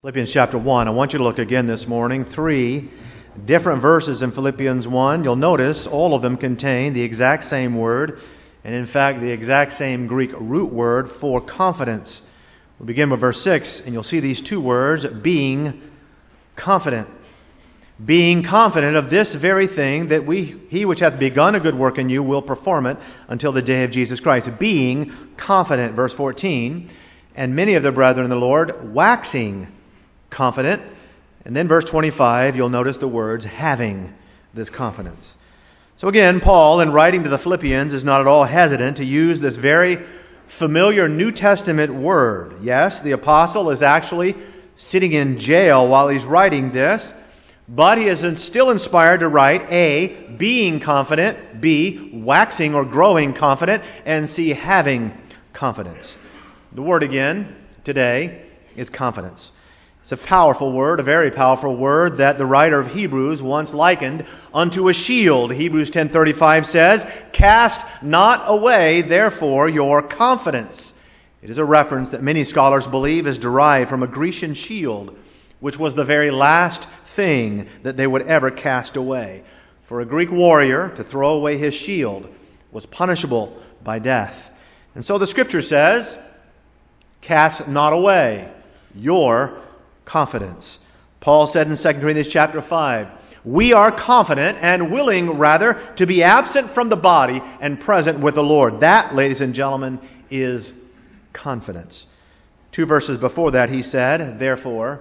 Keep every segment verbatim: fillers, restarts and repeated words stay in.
Philippians chapter one. I want you to look again this morning. Three different verses in Philippians one. You'll notice all of them contain the exact same word, and in fact the exact same Greek root word for confidence. We'll begin with verse six, and you'll see these two words, being confident. Being confident of this very thing, that we, he which hath begun a good work in you will perform it until the day of Jesus Christ. Being confident, verse fourteen, and many of the brethren in the Lord waxing confident. And then verse twenty-five, you'll notice the words having this confidence. So again, Paul, in writing to the Philippians, is not at all hesitant to use this very familiar New Testament word. Yes, the apostle is actually sitting in jail while he's writing this, but he is still inspired to write A, being confident, B, waxing or growing confident, and C, having confidence. The word again today is confidence. It's a powerful word, a very powerful word that the writer of Hebrews once likened unto a shield. Hebrews ten thirty-five says, "Cast not away, therefore, your confidence." It is a reference that many scholars believe is derived from a Grecian shield, which was the very last thing that they would ever cast away. For a Greek warrior to throw away his shield was punishable by death. And so the Scripture says, "Cast not away your confidence." Paul said in Second Corinthians chapter five, "We are confident and willing rather to be absent from the body and present with the Lord." That, ladies and gentlemen, is confidence. Two verses before that he said, "Therefore,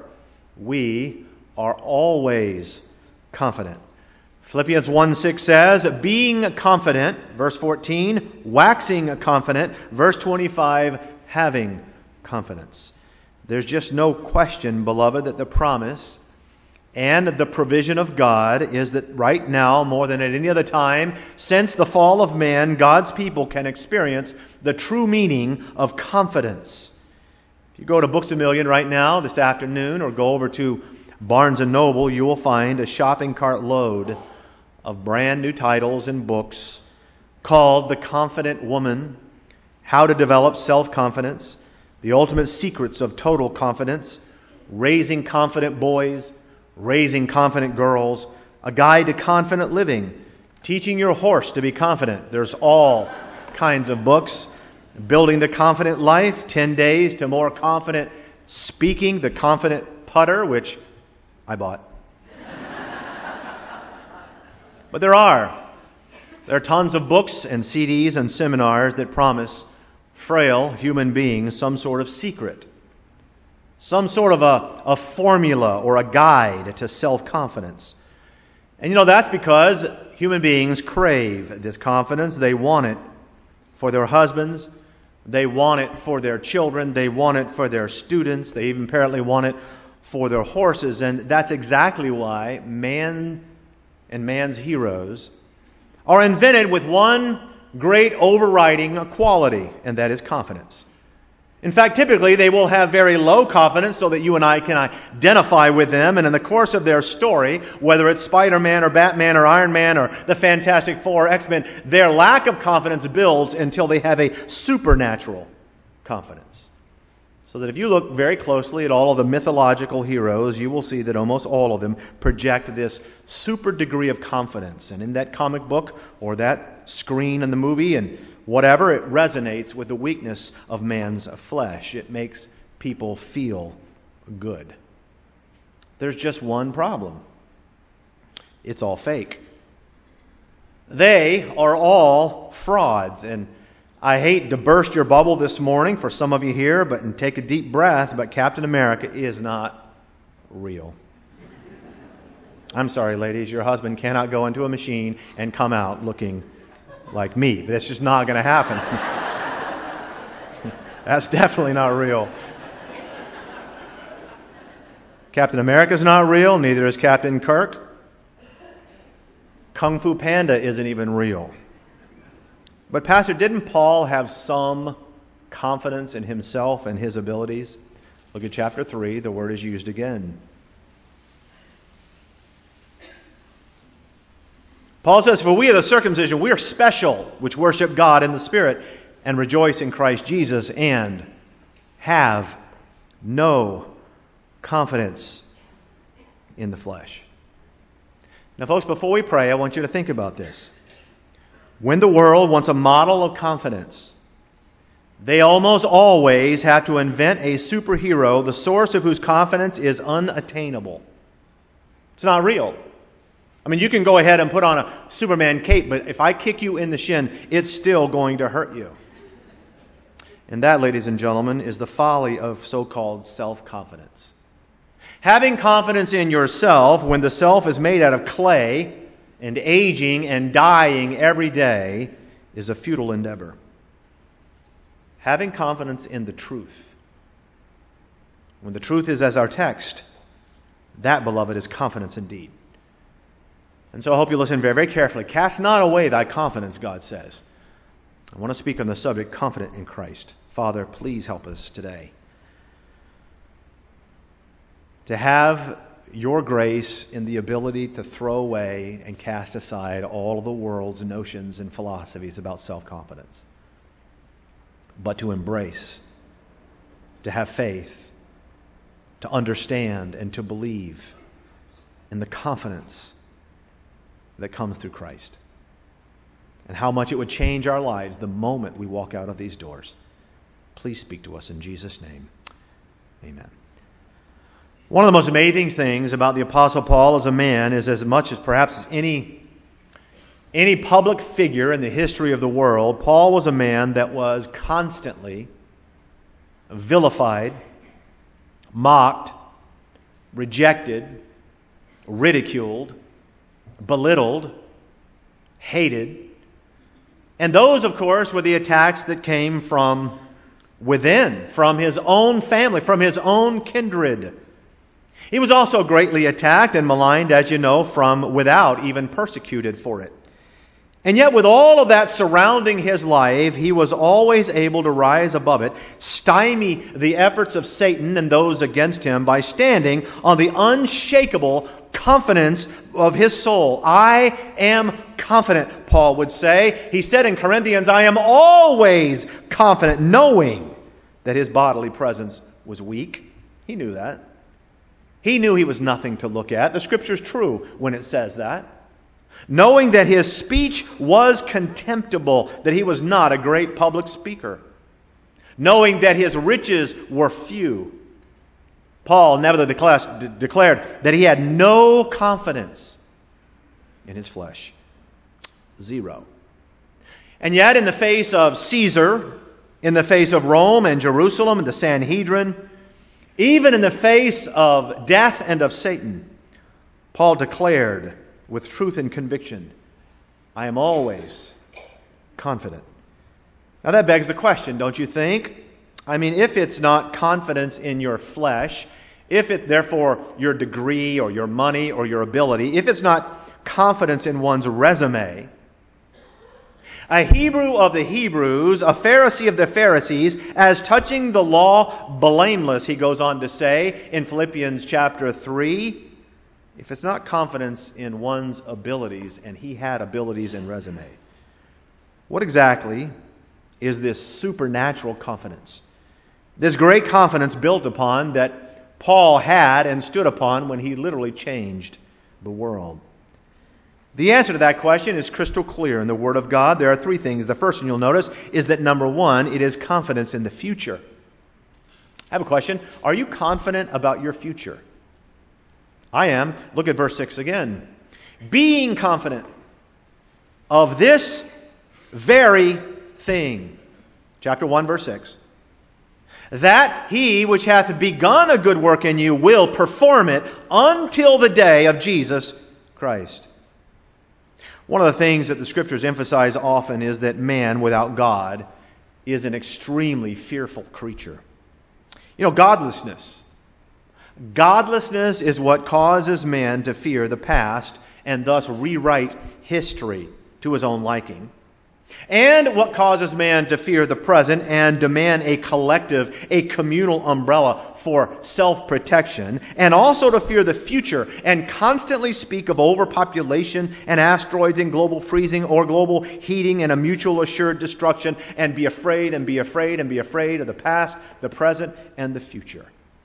we are always confident." Philippians one six says, "Being confident," verse fourteen, "waxing confident," verse twenty-five, "having confidence." There's just no question, beloved, that the promise and the provision of God is that right now, more than at any other time, since the fall of man, God's people can experience the true meaning of confidence. If you go to Books A Million right now, this afternoon, or go over to Barnes and Noble, you will find a shopping cart load of brand new titles and books called The Confident Woman, How to Develop Self-Confidence, The Ultimate Secrets of Total Confidence, Raising Confident Boys, Raising Confident Girls, A Guide to Confident Living, Teaching Your Horse to be Confident. There's all kinds of books. Building the Confident Life, ten days to More Confident Speaking, The Confident Putter, which I bought. But there are. There are tons of books and C Ds and seminars that promise frail human beings some sort of secret, some sort of a, a formula or a guide to self-confidence. And you know, that's because human beings crave this confidence. They want it for their husbands. They want it for their children. They want it for their students. They even apparently want it for their horses. And that's exactly why man and man's heroes are invented with one great overriding quality, and that is confidence. In fact, typically they will have very low confidence so that you and I can identify with them, and in the course of their story, whether it's Spider-Man or Batman or Iron Man or the Fantastic Four or X-Men, their lack of confidence builds until they have a supernatural confidence. So that if you look very closely at all of the mythological heroes, you will see that almost all of them project this super degree of confidence. And in that comic book or that screen in the movie and whatever, it resonates with the weakness of man's flesh. It makes people feel good. There's just one problem. It's all fake. They are all frauds. And I hate to burst your bubble this morning for some of you here, but and take a deep breath, but Captain America is not real. I'm sorry, ladies, your husband cannot go into a machine and come out looking like me. That's just not going to happen. That's definitely not real. Captain America is not real, neither is Captain Kirk. Kung Fu Panda isn't even real. But Pastor, didn't Paul have some confidence in himself and his abilities? Look at chapter three, the word is used again. Paul says, "For we are the circumcision, we are special, which worship God in the Spirit, and rejoice in Christ Jesus, and have no confidence in the flesh. Now, folks, before we pray, I want you to think about this. When the world wants a model of confidence, they almost always have to invent a superhero, the source of whose confidence is unattainable. It's not real. I mean, you can go ahead and put on a Superman cape, but if I kick you in the shin, it's still going to hurt you. And that, ladies and gentlemen, is the folly of so-called self-confidence. Having confidence in yourself when the self is made out of clay and aging and dying every day is a futile endeavor. Having confidence in the truth, when the truth is as our text, that, beloved, is confidence indeed. And so I hope you listen very, very carefully. Cast not away thy confidence, God says. I want to speak on the subject, confident in Christ. Father, please help us today to have your grace in the ability to throw away and cast aside all of the world's notions and philosophies about self-confidence, but to embrace, to have faith, to understand, and to believe in the confidence that comes through Christ. And how much it would change our lives the moment we walk out of these doors. Please speak to us in Jesus' name. Amen. One of the most amazing things about the Apostle Paul as a man is, as much as perhaps any, any public figure in the history of the world, Paul was a man that was constantly vilified, mocked, rejected, ridiculed, belittled, hated. And those, of course, were the attacks that came from within, from his own family, from his own kindred. He was also greatly attacked and maligned, as you know, from without, even persecuted for it. And yet, with all of that surrounding his life, he was always able to rise above it, stymie the efforts of Satan and those against him by standing on the unshakable confidence of his soul. I am confident, Paul would say. He said in Corinthians, I am always confident, knowing that his bodily presence was weak. He knew that. He knew he was nothing to look at. The Scripture's true when it says that. Knowing that his speech was contemptible, that he was not a great public speaker. Knowing that his riches were few. Paul nevertheless declared that he had no confidence in his flesh. Zero. And yet, in the face of Caesar, in the face of Rome and Jerusalem and the Sanhedrin, even in the face of death and of Satan, Paul declared with truth and conviction, I am always confident. Now that begs the question, don't you think? I mean, if it's not confidence in your flesh, if it, therefore, your degree or your money or your ability, if it's not confidence in one's resume, a Hebrew of the Hebrews, a Pharisee of the Pharisees, as touching the law blameless, he goes on to say in Philippians chapter three, if it's not confidence in one's abilities, and he had abilities and resume, what exactly is this supernatural confidence? This great confidence built upon that Paul had and stood upon when he literally changed the world. The answer to that question is crystal clear in the Word of God. There are three things. The first one you'll notice is that, number one, it is confidence in the future. I have a question. Are you confident about your future? I am. Look at verse six again. Being confident of this very thing. Chapter one, verse six. That he which hath begun a good work in you will perform it until the day of Jesus Christ. One of the things that the Scriptures emphasize often is that man without God is an extremely fearful creature. You know, godlessness. Godlessness is what causes man to fear the past and thus rewrite history to his own liking. And what causes man to fear the present and demand a collective, a communal umbrella for self-protection, and also to fear the future and constantly speak of overpopulation and asteroids and global freezing or global heating and a mutual assured destruction, and be afraid and be afraid and be afraid of the past, the present, and the future.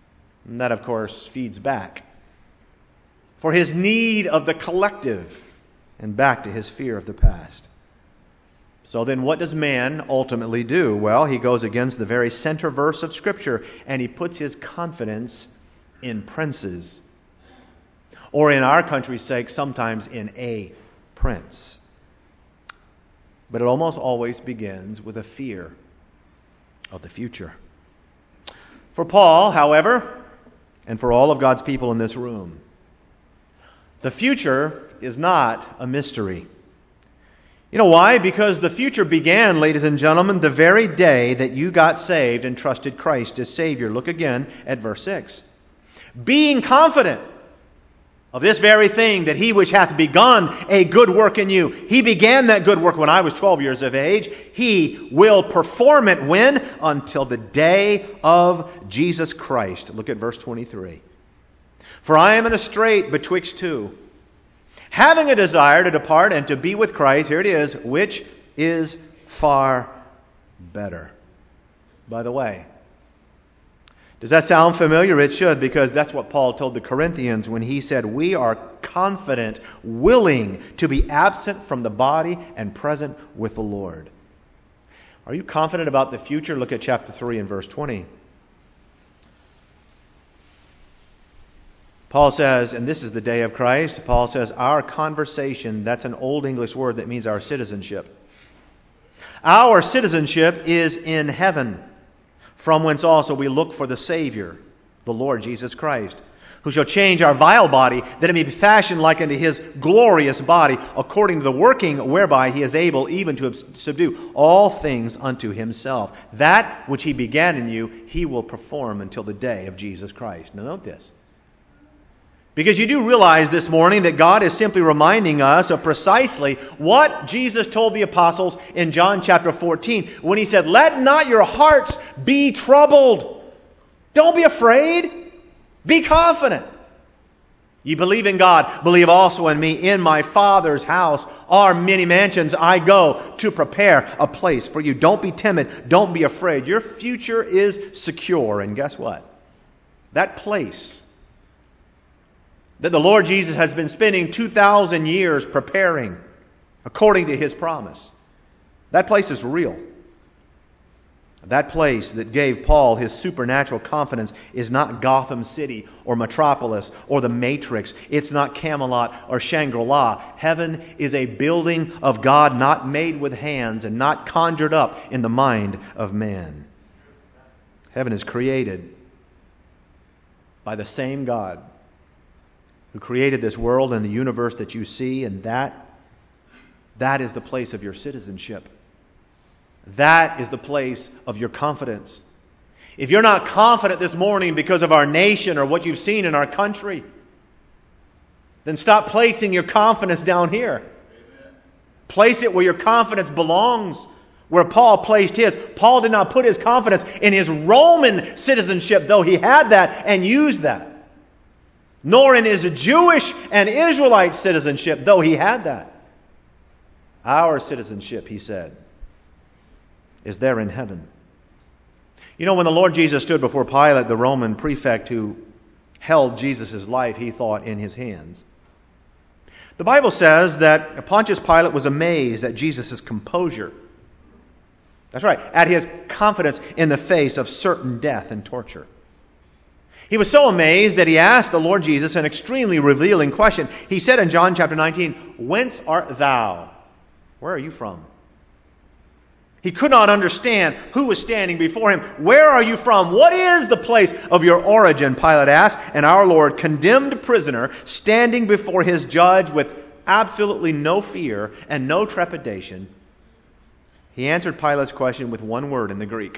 And that, of course, feeds back for his need of the collective and back to his fear of the past. So then what does man ultimately do? Well, he goes against the very center verse of Scripture, and he puts his confidence in princes. Or in our country's sake, sometimes in a prince. But it almost always begins with a fear of the future. For Paul, however, and for all of God's people in this room, the future is not a mystery. You know why? Because the future began, ladies and gentlemen, the very day that you got saved and trusted Christ as Savior. Look again at verse six. Being confident of this very thing, that he which hath begun a good work in you, he began that good work when I was twelve years of age, he will perform it when? Until the day of Jesus Christ. Look at verse twenty-three. For I am in a strait betwixt two, having a desire to depart and to be with Christ, here it is, which is far better. By the way, does that sound familiar? It should, because that's what Paul told the Corinthians when he said, we are confident, willing to be absent from the body and present with the Lord. Are you confident about the future? Look at chapter three and verse twenty. Paul says, and this is the day of Christ, Paul says, our conversation, that's an old English word that means our citizenship. Our citizenship is in heaven, from whence also we look for the Savior, the Lord Jesus Christ, who shall change our vile body, that it may be fashioned like unto his glorious body, according to the working whereby he is able even to subdue all things unto himself. That which he began in you, he will perform until the day of Jesus Christ. Now note this. Because you do realize this morning that God is simply reminding us of precisely what Jesus told the apostles in John chapter fourteen when he said, let not your hearts be troubled. Don't be afraid. Be confident. You believe in God, believe also in me. In my Father's house are many mansions. I go to prepare a place for you. Don't be timid. Don't be afraid. Your future is secure. And guess what? That place that the Lord Jesus has been spending two thousand years preparing according to his promise. That place is real. That place that gave Paul his supernatural confidence is not Gotham City or Metropolis or the Matrix. It's not Camelot or Shangri-La. Heaven is a building of God not made with hands and not conjured up in the mind of man. Heaven is created by the same God who created this world and the universe that you see, and that, that is the place of your citizenship. That is the place of your confidence. If you're not confident this morning because of our nation or what you've seen in our country, then stop placing your confidence down here. Amen. Place it where your confidence belongs, where Paul placed his. Paul did not put his confidence in his Roman citizenship, though he had that and used that. Nor in his Jewish and Israelite citizenship, though he had that. Our citizenship, he said, is there in heaven. You know, when the Lord Jesus stood before Pilate, the Roman prefect who held Jesus' life, he thought, in his hands. The Bible says that Pontius Pilate was amazed at Jesus' composure. That's right, at his confidence in the face of certain death and torture. He was so amazed that he asked the Lord Jesus an extremely revealing question. He said in John chapter nineteen, whence art thou? Where are you from? He could not understand who was standing before him. Where are you from? What is the place of your origin? Pilate asked. And our Lord, condemned prisoner, standing before his judge with absolutely no fear and no trepidation, he answered Pilate's question with one word in the Greek.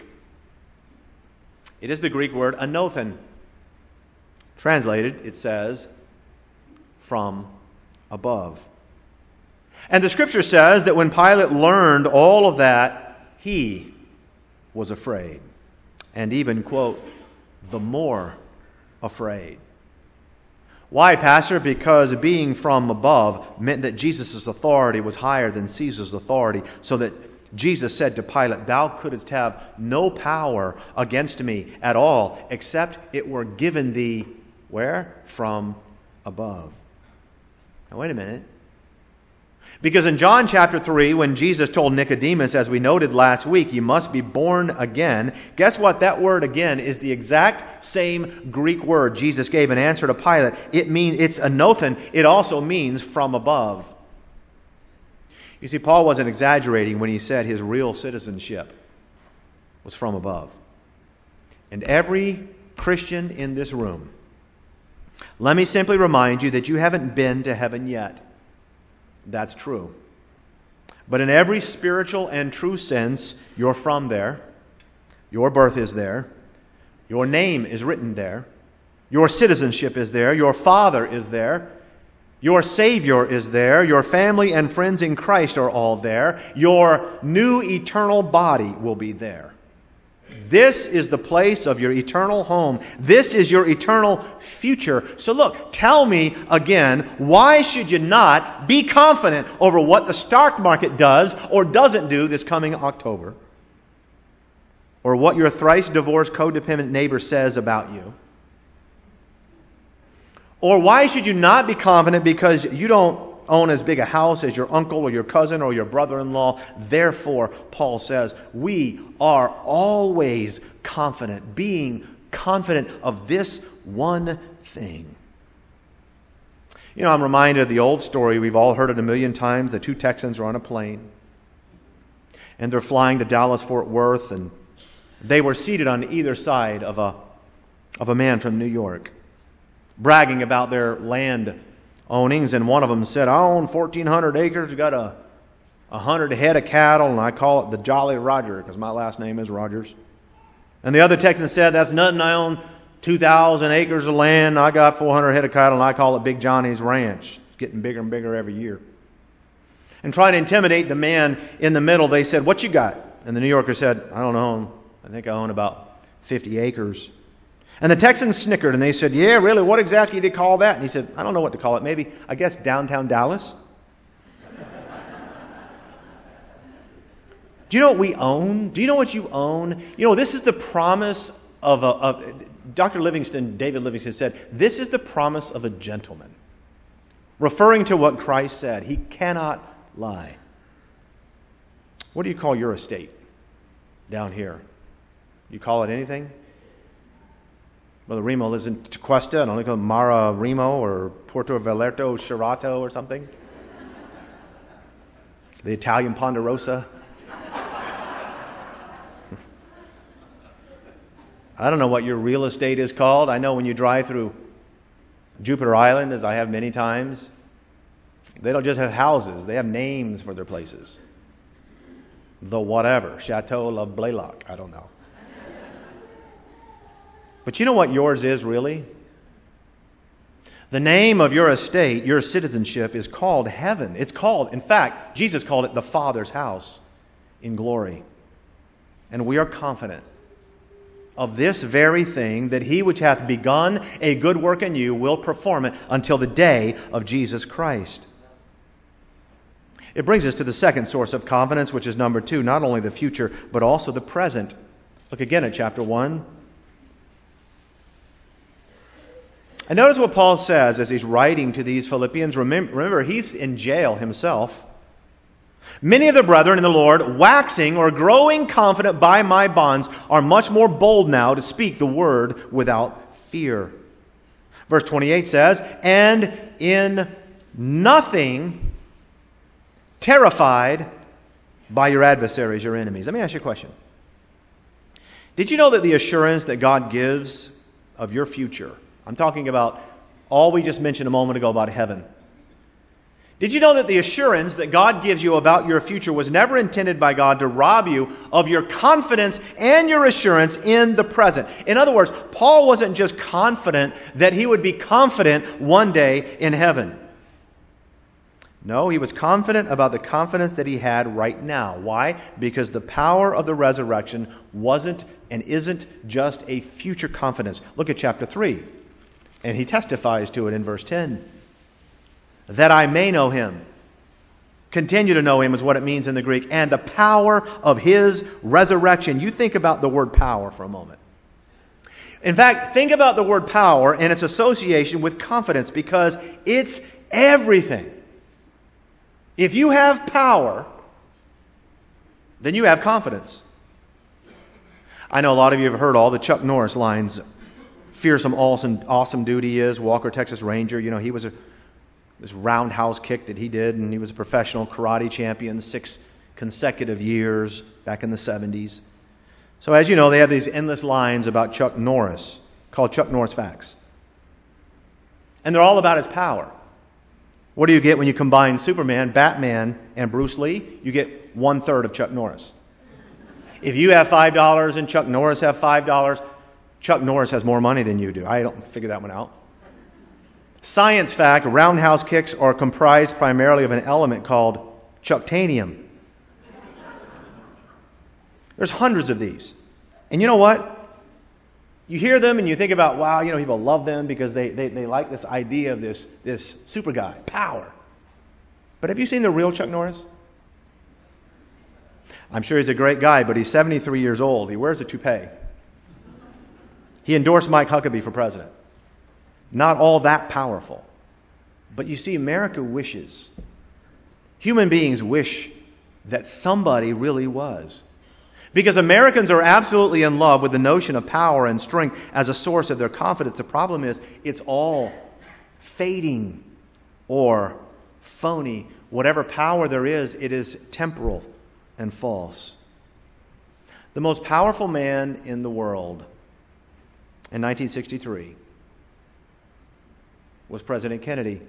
It is the Greek word anothen. Translated, it says, from above. And the Scripture says that when Pilate learned all of that, he was afraid. And even, quote, the more afraid. Why, Pastor? Because being from above meant that Jesus' authority was higher than Caesar's authority, so that Jesus said to Pilate, "Thou couldst have no power against me at all, except it were given thee," where? From above. Now wait a minute. Because in John chapter three, when Jesus told Nicodemus, as we noted last week, you must be born again, guess what? That word again is the exact same Greek word Jesus gave in answer to Pilate. It means, it's anothen. It also means from above. You see, Paul wasn't exaggerating when he said his real citizenship was from above. And every Christian in this room, let me simply remind you that you haven't been to heaven yet. That's true. But in every spiritual and true sense, you're from there. Your birth is there. Your name is written there. Your citizenship is there. Your Father is there. Your Savior is there. Your family and friends in Christ are all there. Your new eternal body will be there. This is the place of your eternal home. This is your eternal future. So look, tell me again, why should you not be confident over what the stock market does or doesn't do this coming October? Or what your thrice divorced codependent neighbor says about you? Or why should you not be confident because you don't own as big a house as your uncle or your cousin or your brother-in-law? Therefore, Paul says, we are always confident, being confident of this one thing. You know, I'm reminded of the old story. We've all heard it a million times. The two Texans are on a plane, and they're flying to Dallas-Fort Worth, and they were seated on either side of a, of a man from New York, bragging about their land ownings, and one of them said, "I own fourteen hundred acres, got a, a hundred head of cattle, and I call it the Jolly Roger because my last name is Rogers." And the other Texan said, "That's nothing, I own two thousand acres of land, I got four hundred head of cattle, and I call it Big Johnny's Ranch. It's getting bigger and bigger every year." And trying to intimidate the man in the middle, they said, "What you got?" And the New Yorker said, "I don't know, I think I own about fifty acres. And the Texans snickered, and they said, "Yeah, really, what exactly do you call that?" And he said, "I don't know what to call it. Maybe, I guess, downtown Dallas." Do you know what we own? Do you know what you own? You know, this is the promise of a... Of, Doctor Livingston, David Livingston said, this is the promise of a gentleman. Referring to what Christ said, he cannot lie. What do you call your estate down here? You call it anything? Brother Remo lives in Tequesta, and I call it Mara Remo or Porto Valerto Sherato or something. The Italian Ponderosa. I don't know what your real estate is called. I know when you drive through Jupiter Island, as I have many times, they don't just have houses. They have names for their places. The whatever. Chateau La Blaylock. I don't know. But you know what yours is, really? The name of your estate, your citizenship, is called heaven. It's called, in fact, Jesus called it the Father's house in glory. And we are confident of this very thing, that he which hath begun a good work in you will perform it until the day of Jesus Christ. It brings us to the second source of confidence, which is number two, not only the future, but also the present. Look again at chapter one. And notice what Paul says as he's writing to these Philippians. Remember, remember, he's in jail himself. "Many of the brethren in the Lord, waxing or growing confident by my bonds, are much more bold now to speak the word without fear." Verse twenty-eight says, "And in nothing terrified by your adversaries, your enemies." Let me ask you a question. Did you know that the assurance that God gives of your future, I'm talking about all we just mentioned a moment ago about heaven. Did you know that the assurance that God gives you about your future was never intended by God to rob you of your confidence and your assurance in the present? In other words, Paul wasn't just confident that he would be confident one day in heaven. No, he was confident about the confidence that he had right now. Why? Because the power of the resurrection wasn't and isn't just a future confidence. Look at chapter three. And he testifies to it in verse ten. "That I may know him Continue to know him is what it means in the Greek. And the power of his resurrection. You think about the word power for a moment. In fact, think about the word power and its association with confidence, because it's everything. If you have power, then you have confidence. I know a lot of you have heard all the Chuck Norris lines. Fearsome, awesome, awesome dude he is. Walker, Texas Ranger. You know, he was a this roundhouse kick that he did, and he was a professional karate champion six consecutive years back in the seventies. So as you know, they have these endless lines about Chuck Norris called Chuck Norris Facts. And they're all about his power. What do you get when you combine Superman, Batman, and Bruce Lee? You get one-third of Chuck Norris. If you have five dollars and Chuck Norris have five dollars, Chuck Norris has more money than you do. I don't figure that one out. Science fact, roundhouse kicks are comprised primarily of an element called Chucktanium. There's hundreds of these. And you know what? You hear them and you think about, wow, you know, people love them because they, they, they like this idea of this, this super guy, power. But have you seen the real Chuck Norris? I'm sure he's a great guy, but he's seventy-three years old. He wears a toupee. He endorsed Mike Huckabee for president. Not all that powerful. But you see, America wishes, human beings wish that somebody really was. Because Americans are absolutely in love with the notion of power and strength as a source of their confidence. The problem is, it's all fading or phony. Whatever power there is, it is temporal and false. The most powerful man in the world in nineteen sixty-three was President Kennedy.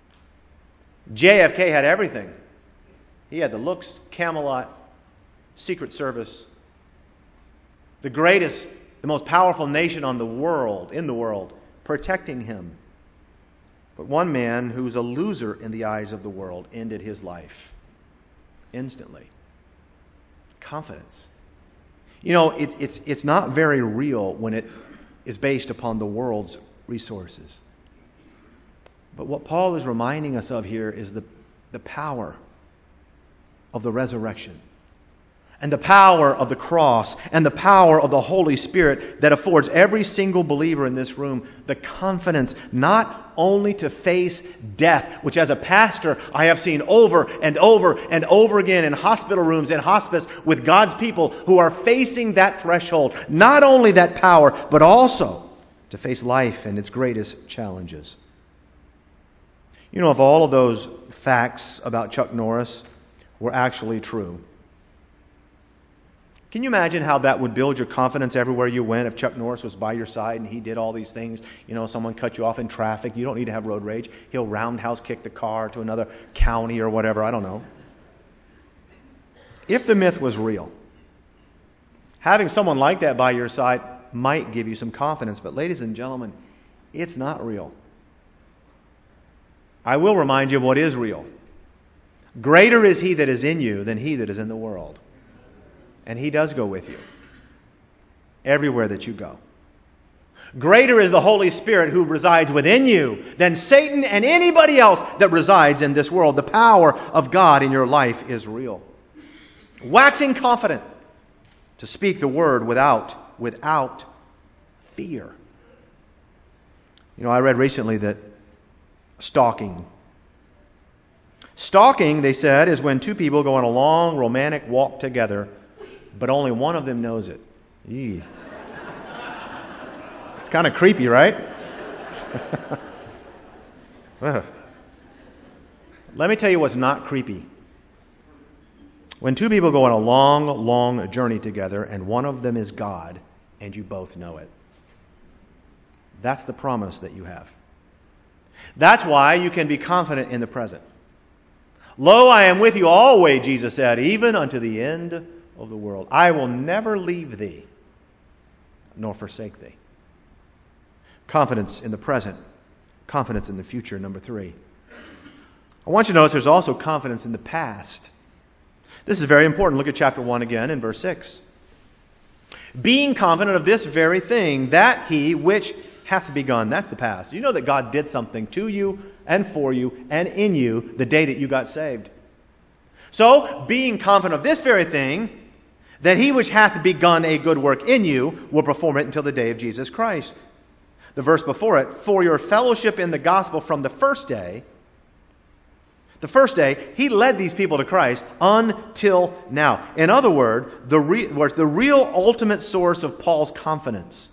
J F K had everything. He had the looks, Camelot, Secret Service, the greatest, the most powerful nation on the world, in the world, protecting him. But one man who's a loser in the eyes of the world ended his life instantly. Confidence. You know, it, it's, it's not very real when it is based upon the world's resources. But what Paul is reminding us of here is the, the power of the resurrection, and the power of the cross, and the power of the Holy Spirit that affords every single believer in this room the confidence not only to face death, which as a pastor I have seen over and over and over again in hospital rooms and hospice with God's people who are facing that threshold. Not only that power, but also to face life and its greatest challenges. You know, if all of those facts about Chuck Norris were actually true, can you imagine how that would build your confidence everywhere you went if Chuck Norris was by your side and he did all these things? You know, someone cut you off in traffic. You don't need to have road rage. He'll roundhouse kick the car to another county or whatever. I don't know. If the myth was real, having someone like that by your side might give you some confidence. But ladies and gentlemen, it's not real. I will remind you of what is real. Greater is he that is in you than he that is in the world. And he does go with you everywhere that you go. Greater is the Holy Spirit who resides within you than Satan and anybody else that resides in this world. The power of God in your life is real. Waxing confident to speak the word without, without fear. You know, I read recently that Stalking. Stalking, they said, is when two people go on a long romantic walk together, but only one of them knows it. Eee. It's kind of creepy, right? Let me tell you what's not creepy. When two people go on a long, long journey together, and one of them is God, and you both know it. That's the promise that you have. That's why you can be confident in the present. Lo, I am with you always, Jesus said, even unto the end of the world. I will never leave thee, nor forsake thee. Confidence in the present. Confidence in the future, number three. I want you to notice there's also confidence in the past. This is very important. Look at chapter one again in verse six. Being confident of this very thing, that he which hath begun. That's the past. You know that God did something to you and for you and in you the day that you got saved. So, being confident of this very thing, that he which hath begun a good work in you will perform it until the day of Jesus Christ. The verse before it, for your fellowship in the gospel from the first day, the first day, he led these people to Christ until now. In other words, the, re- the real ultimate source of Paul's confidence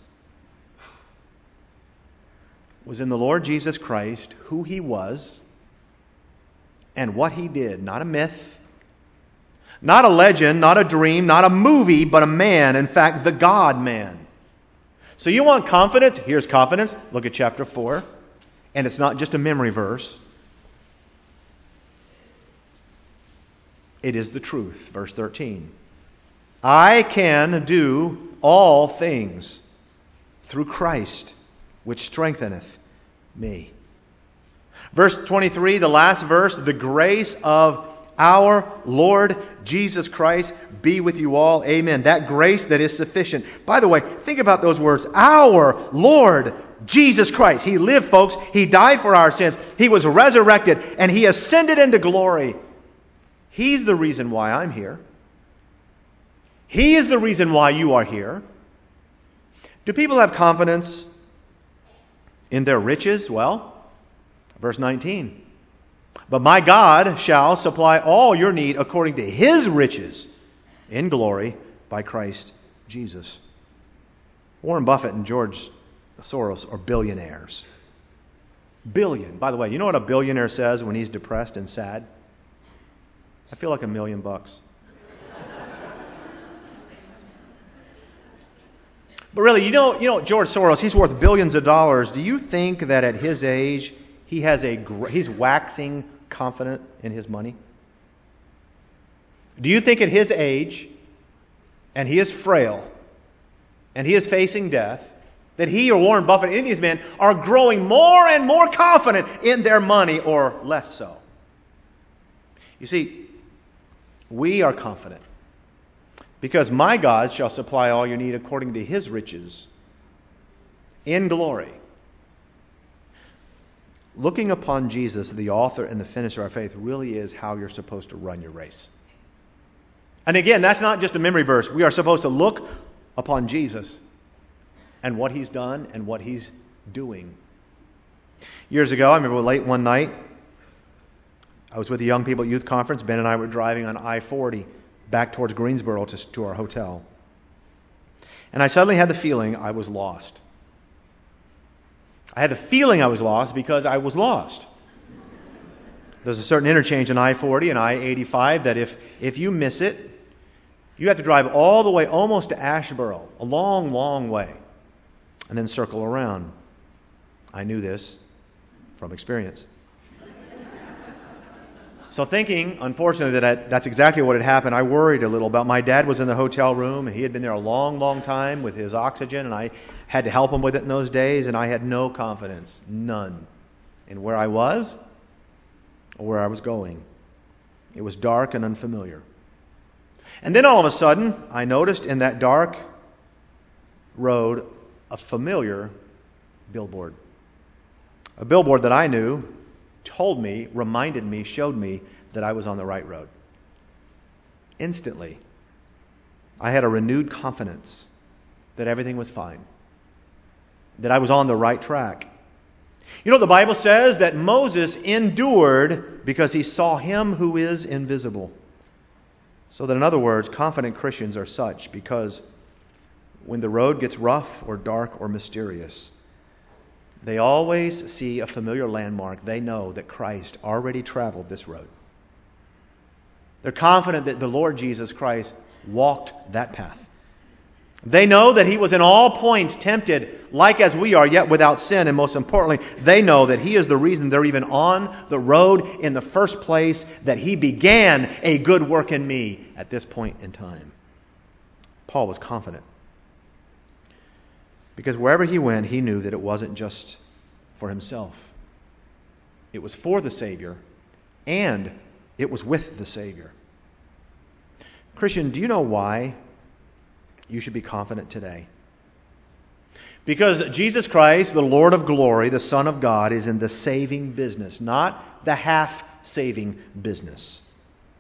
was in the Lord Jesus Christ, who he was, and what he did. Not a myth, not a legend, not a dream, not a movie, but a man. In fact, the God-man. So you want confidence? Here's confidence. Look at chapter four. And it's not just a memory verse. It is the truth. Verse thirteen. I can do all things through Christ, which strengtheneth me. Verse twenty-three, the last verse, the grace of our Lord Jesus Christ be with you all. Amen. That grace that is sufficient. By the way, think about those words. Our Lord Jesus Christ. He lived, folks. He died for our sins. He was resurrected, and He ascended into glory. He's the reason why I'm here. He is the reason why you are here. Do people have confidence in their riches? Well, verse nineteen. But my God shall supply all your need according to His riches in glory by Christ Jesus. Warren Buffett and George Soros are billionaires. Billion. By the way, you know what a billionaire says when he's depressed and sad? I feel like a million bucks. But really, you know, you know, George Soros, he's worth billions of dollars. Do you think that at his age, he has a he's waxing confident in his money? Do you think at his age, and he is frail, and he is facing death, that he or Warren Buffett, any of these men, are growing more and more confident in their money, or less so? You see, we are confident because my God shall supply all your need according to His riches in glory. Looking upon Jesus, the author and the finisher of our faith, really is how you're supposed to run your race. And again, that's not just a memory verse. We are supposed to look upon Jesus and what He's done and what He's doing. Years ago, I remember late one night, I was with the Young People Youth Conference. Ben and I were driving on I forty back towards Greensboro to, to our hotel. And I suddenly had the feeling I was lost. I had the feeling I was lost because I was lost. There's a certain interchange in I forty and I eighty-five that if, if you miss it, you have to drive all the way almost to Asheboro, a long, long way, and then circle around. I knew this from experience. So thinking, unfortunately, that I, that's exactly what had happened, I worried a little about. My dad was in the hotel room, and he had been there a long, long time with his oxygen, and I had to help him with it in those days, and I had no confidence, none, in where I was or where I was going. It was dark and unfamiliar. And then all of a sudden, I noticed in that dark road a familiar billboard. A billboard that I knew, told me, reminded me, showed me that I was on the right road. Instantly, I had a renewed confidence that everything was fine, that I was on the right track. You know, the Bible says that Moses endured because he saw Him who is invisible. So that, in other words, confident Christians are such because when the road gets rough or dark or mysterious, they always see a familiar landmark. They know that Christ already traveled this road. They're confident that the Lord Jesus Christ walked that path. They know that He was in all points tempted like as we are, yet without sin. And most importantly, they know that He is the reason they're even on the road in the first place, that He began a good work in me at this point in time. Paul was confident. Because wherever he went, he knew that it wasn't just for himself. It was for the Savior, and it was with the Savior. Christian, do you know why you should be confident today? Because Jesus Christ, the Lord of glory, the Son of God, is in the saving business, not the half-saving business.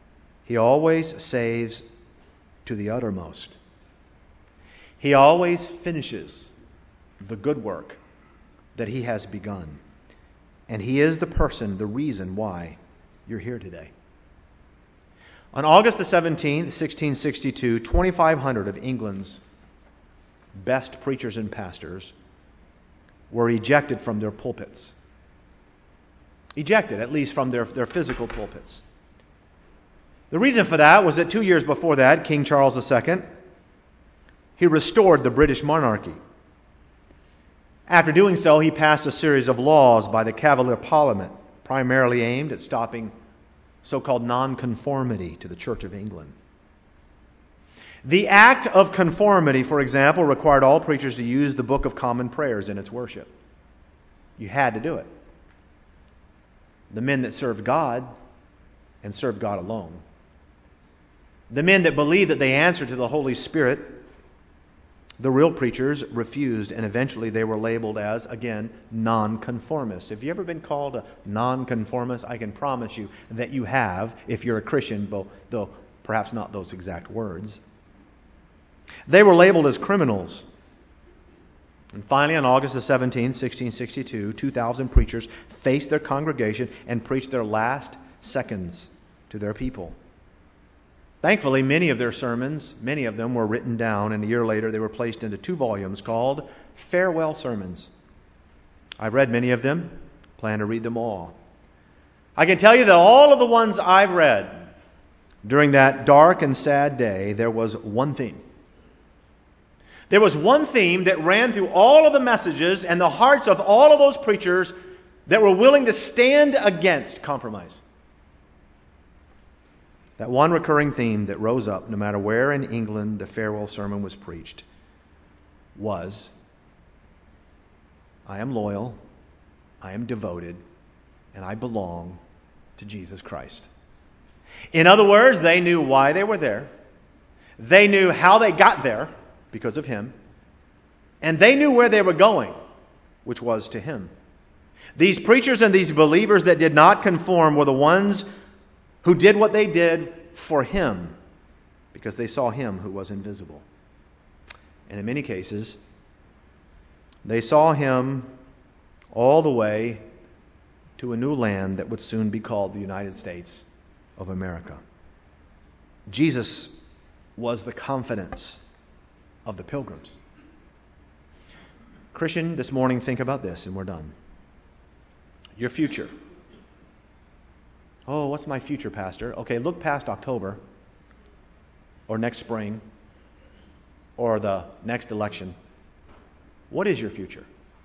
He always saves to the uttermost. He always finishes the good work that He has begun. And He is the person, the reason why you're here today. On August the seventeenth, sixteen sixty-two, twenty-five hundred of England's best preachers and pastors were ejected from their pulpits. Ejected, at least from their, their physical pulpits. The reason for that was that two years before that, King Charles the Second, he restored the British monarchy. After doing so, he passed a series of laws by the Cavalier Parliament, primarily aimed at stopping so-called nonconformity to the Church of England. The act of conformity, for example, required all preachers to use the Book of Common Prayers in its worship. You had to do it. The men that served God and served God alone. The men that believed that they answered to the Holy Spirit, the real preachers refused, and eventually they were labeled as, again, nonconformists. Have you ever been called a nonconformist? I can promise you that you have, if you're a Christian, though perhaps not those exact words. They were labeled as criminals. And finally, on August the seventeenth, sixteen sixty-two, two thousand preachers faced their congregation and preached their last seconds to their people. Thankfully, many of their sermons, many of them were written down, and a year later they were placed into two volumes called Farewell Sermons. I've read many of them, plan to read them all. I can tell you that all of the ones I've read during that dark and sad day, there was one theme. There was one theme that ran through all of the messages and the hearts of all of those preachers that were willing to stand against compromise. That one recurring theme that rose up no matter where in England the farewell sermon was preached was, I am loyal, I am devoted, and I belong to Jesus Christ. In other words, they knew why they were there. They knew how they got there because of Him. And they knew where they were going, which was to Him. These preachers and these believers that did not conform were the ones who did what they did for Him because they saw Him who was invisible. And in many cases, they saw Him all the way to a new land that would soon be called the United States of America. Jesus was the confidence of the pilgrims. Christian, this morning, think about this, and we're done. Your future. Oh, what's my future, Pastor? Okay, look past October, or next spring, or the next election. What is your future?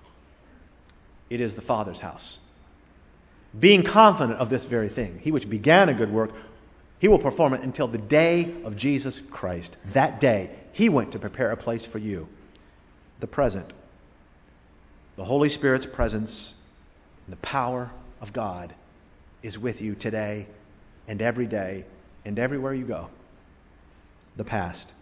It is the Father's house. Being confident of this very thing. He which began a good work, He will perform it until the day of Jesus Christ. That day, He went to prepare a place for you. The present. The Holy Spirit's presence, the power of God is with you today and every day and everywhere you go. The past.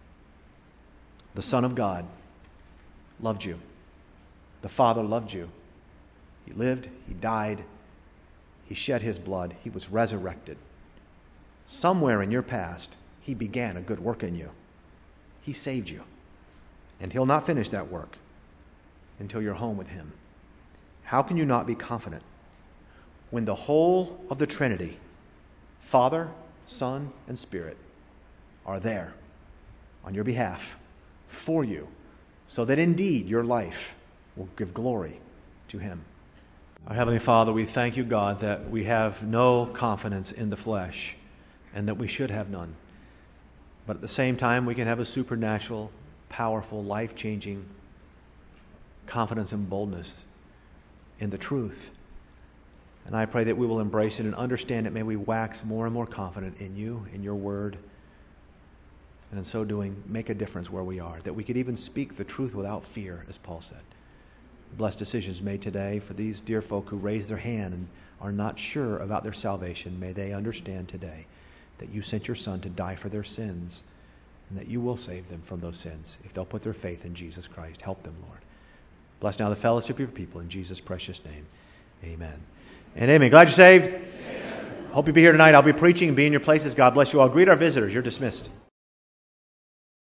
The Son of God loved you. The Father loved you. He lived, He died, He shed His blood, He was resurrected. Somewhere in your past, He began a good work in you. He saved you. And He'll not finish that work until you're home with Him. How can you not be confident when the whole of the Trinity, Father, Son, and Spirit, are there on your behalf, for you, so that indeed your life will give glory to Him? Our Heavenly Father, we thank You, God, that we have no confidence in the flesh and that we should have none. But at the same time, we can have a supernatural, powerful, life-changing confidence and boldness in the truth. And I pray that we will embrace it and understand it. May we wax more and more confident in You, in Your Word, and in so doing, make a difference where we are, that we could even speak the truth without fear, as Paul said. Blessed decisions made today for these dear folk who raise their hand and are not sure about their salvation. May they understand today that You sent Your Son to die for their sins and that You will save them from those sins if they'll put their faith in Jesus Christ. Help them, Lord. Bless now the fellowship of Your people in Jesus' precious name. Amen. And amen. Glad you're saved? Amen. hope you'll be here tonight. I'll be preaching. Be in your places. God bless you all. Greet our visitors. You're dismissed.